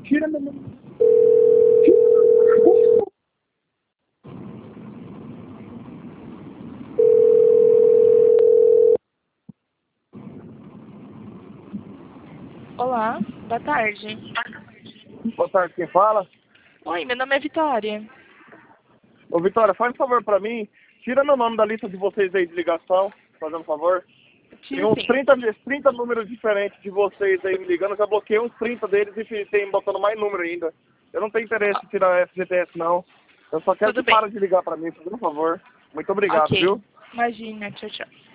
Tira meu nome. Olá, boa tarde. Boa tarde, quem fala? Oi, meu nome é Vitória. Ô, Vitória, faz um favor pra mim. Tira meu nome da lista de vocês aí de ligação, fazendo um favor. Tem Tiro uns sim. 30 números diferentes de vocês aí me ligando. Eu já bloqueei uns 30 deles e tem botando mais número ainda. Eu não tenho interesse em tirar a FGTS, não. Eu só quero Tudo que bem. para de ligar pra mim, fazendo um favor. Muito obrigado, Ok. viu? Imagina, tchau, tchau.